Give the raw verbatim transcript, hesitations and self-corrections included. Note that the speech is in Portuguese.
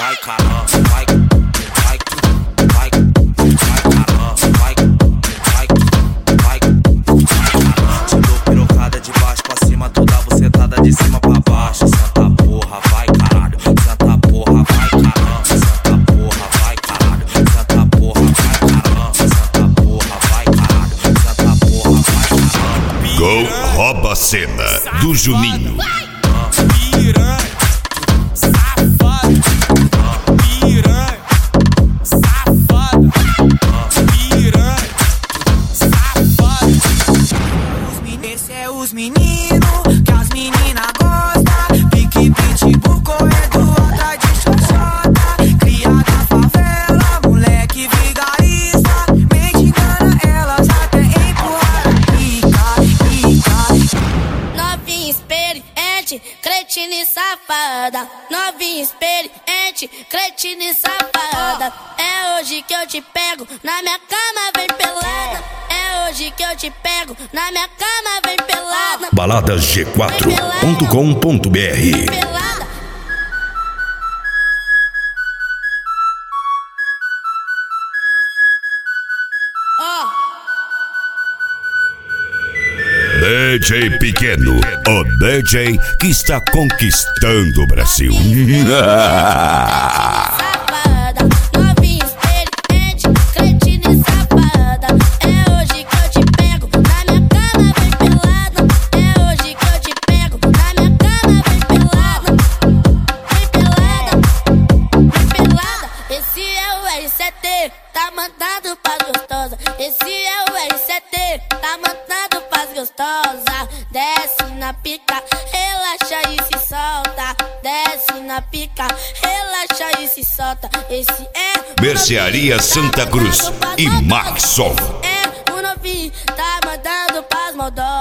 vai caramba, vai, vai, vai, vai caramba, vai, vai, vai, vai caramba. Te dou pirocada de baixo pra cima, toda bucetada de cima pra baixo. Senta porra, vai caralho, senta porra, vai caramba, senta porra, vai caralho, senta porra, vai caramba, senta porra, vai caralho, senta porra, vai caralho. Gol rouba a cena do Juninho. Piranha, safada, piranha, safada, piranha, safada. Esse é os meninos que as meninas gostam. Pique, pitbull, corredor atrás de xoxota. Cria da favela, moleque vigarista. Mente engana elas até empurrar. Pica, pica. Novinha experiente, cretina e safada. Novinha experiente, cretina e safada. É hoje que eu te pego, na minha cama vem pelada. É hoje que eu te pego, na minha cama vem pelada. balada g quatro ponto com ponto b r. Pelada. Ó. D J Pequeno, o D J que está conquistando o Brasil. Safada, novinha experiente, cretina e safada. É hoje que eu te pego, na minha cama vem pelada. É hoje que eu te pego, na minha cama vem pelada. Vem pelada, vem pelada. Esse é o R sete, tá mandando pras gostosa. Esse é o R sete, tá mandando pras gostosa. Desce na pica, relaxa e se solta. Desce na pica, relaxa e se solta. Esse é o Mercearia novinho, Santa tá Cruz mandando pras e gostosa. Maxson. É o novinho, tá mandando pras moldosas.